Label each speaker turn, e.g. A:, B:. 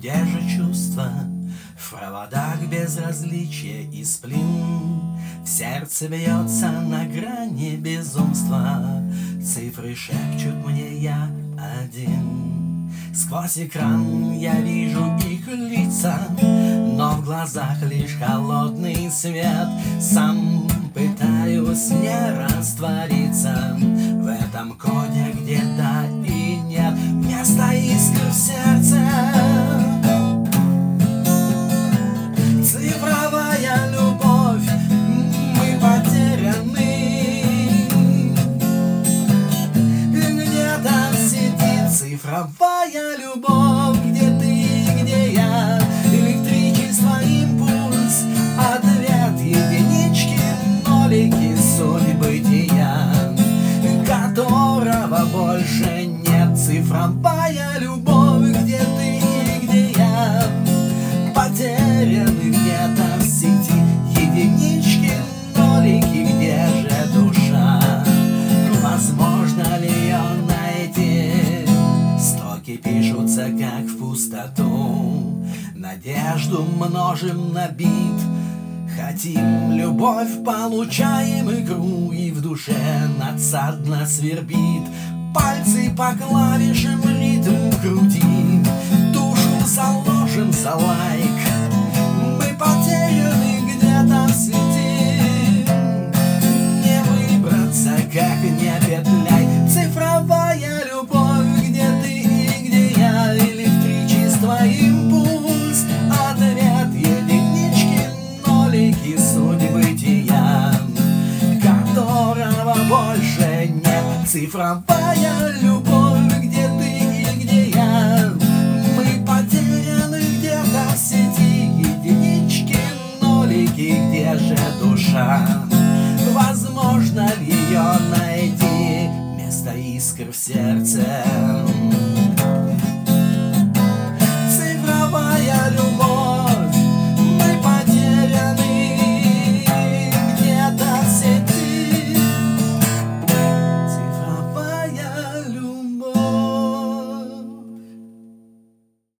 A: где же чувства? В проводах безразличия и сплин. В сердце бьется на грани безумства. Цифры шепчут мне: я один. Сквозь экран я вижу их лица, но в глазах лишь холодный свет. Сам пытаюсь не раствориться в этом коде, где да и нет. Вместо искр в сердце цифровая любовь. Мы потеряны. Где-то сидит цифровая любовь. Где ты, где я? Электричество, импульс, ответ, единички, нолики, суть бытия, которого больше нет. Цифровая любовь. Где ты и где я? Потеряны где-то в сети, единички, нолики, где же душа? Возможно ли ее найти? Строки пишутся как в пустоту, надежду множим на бит. Хотим любовь, получаем игру, и в душе надсадно свербит. Пальцы по клавишам ритм крутим, душу заложим за лайк. Мы потеряны где-то в сети, не выбраться, как не петляй. Цифровая любовь. Где ты и где я? Электричество, импульс, ответ, единички, нолики, суть бытия, которого больше нет. Цифровая любовь. Где ты и где я? Мы потеряны где-то в сети, единички, нолики, где же душа? Возможно ли ее найти? Вместо искр в сердце